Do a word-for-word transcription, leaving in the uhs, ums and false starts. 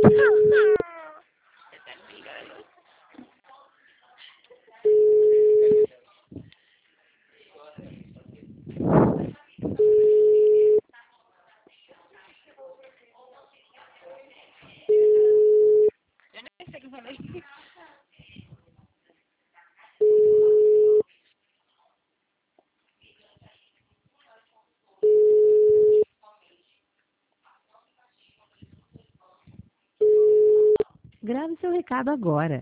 Eu nem sei o que eu falei. Grave seu recado agora.